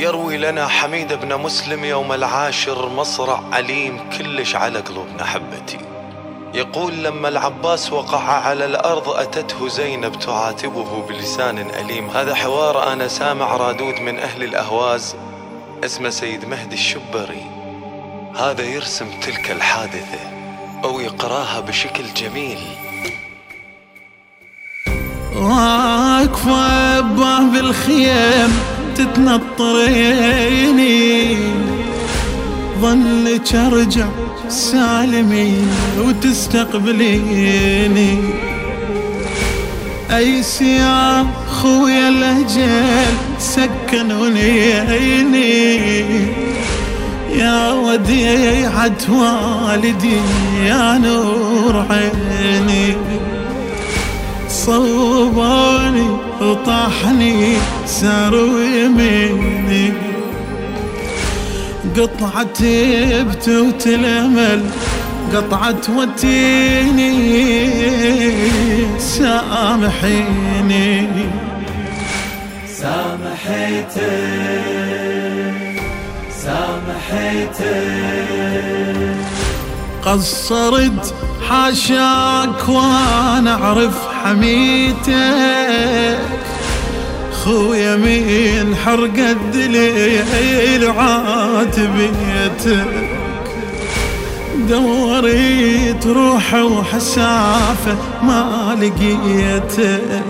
يروي لنا حميد بن مسلم يوم العاشر مصرع أليم كلش على قلوبنا حبتي. يقول لما العباس وقع على الأرض أتته زينب تعاتبه بلسان أليم. هذا حوار أنا سامع رادود من أهل الأهواز اسمه سيد مهدي الشبري. هذا يرسم تلك الحادثة أو يقراها بشكل جميل. واقفة بباب الخيام تتنطريني، ظنك ارجع سالمين وتستقبليني. ايس يا خويا الاجل سكنوني يا وديعة والدي يا نور عيني. صوباني وطاحني ساروا يميني، قطعة بتوت الامل قطعة وتيني. سامحيني سامحيتك قصرت حاشاك وانا اعرف حميتك. خويا من حرق الدليل عاتبيتك، دوريت روح وحسافة ما لقيتك.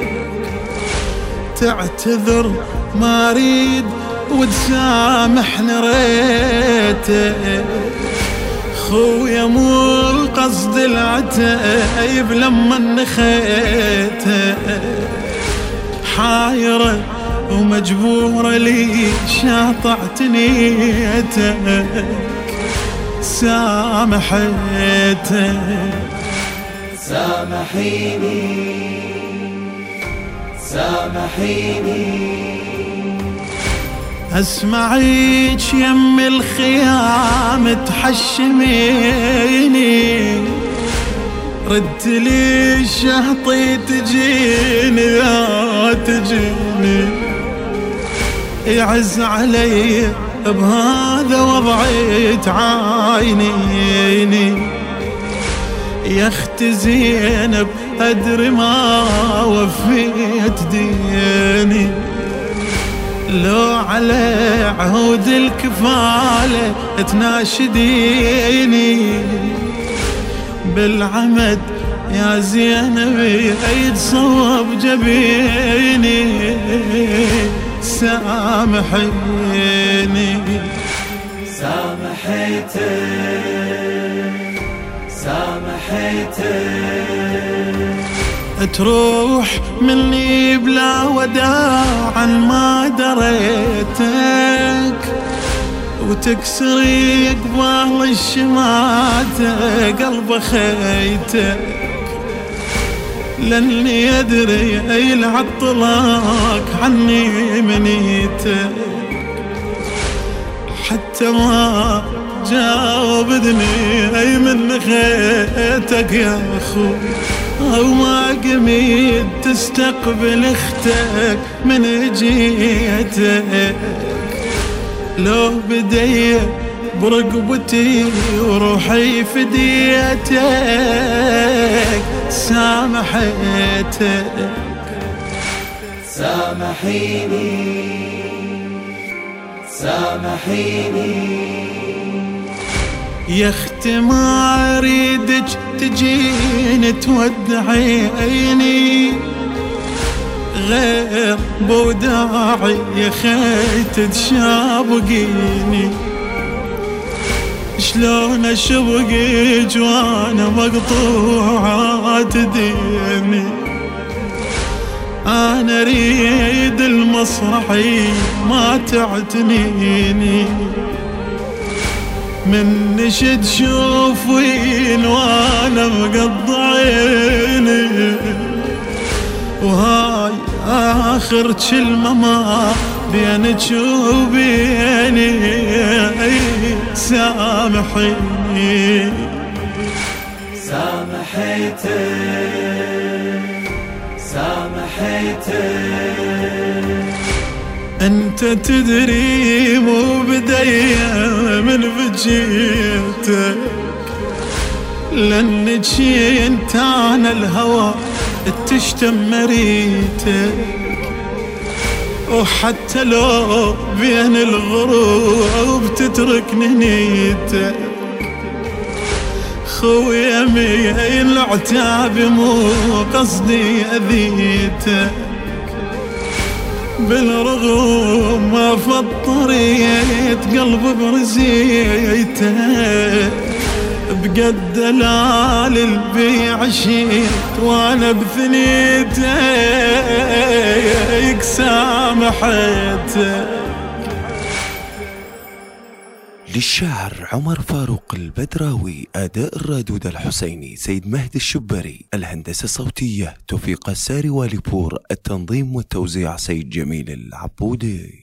تعتذر ما اريد وتسامحني ريتك. خويا مو القصد العتايب لما نخيتك. حايرة ومجبورة لي شاطعت نيتك. سامحيتك سامحيني اسمعيك يم الخيام تحشميني. ردت لي الشهطي تجيني لا تجيني. يعز علي بهذا وضعي تعاينيني. يا اخت زينب ادري ما وفيت ديني. لو على عهود الكفالة تناشديني. بالعمد يا زينبي عيد صوب جبيني. سامحيني سامحيتك تروح مني بلا وداعا ما دريتك. وتكسري قبال الشماتة قلب خيتك. لاني ادري اي العطلاك عني منيتك. حتى ما جاوبتني اي من خيتك يا اخوي. او ما قميت تستقبل اختك من جيتك. لو بدي برقبتي وروحي فديتك. سامحيتك سامحيني يا اخت ما اريدك تجين تودعيني. غير بوداعي يا خيت تشابقيني. شلون اشبقك وانا مقطوعات ديني. انا اريد المسرحي ما تعتنيني. من نشد شوفين وانا مقطعيني. وهاي آخر كلمة ما بينك وبيني. سامحيني سامحيتك انت تدري مو بدي من بجيتك، لانك انت انا الهوى تشتم مريتك، وحتى لو بين الغروب تتركني نيتك، خويا مين العتاب مو قصدي اذيتك، بالرغم ما فطريت قلب برزيتك، بقد دلال البيع شيت وانا بثنيتك سامحتك. للشاعر عمر فاروق البدراوي، أداء الرادود الحسيني سيد مهدي الشبري، الهندسة الصوتية توفيق الساري واليبور، التنظيم والتوزيع سيد جميل العبودي.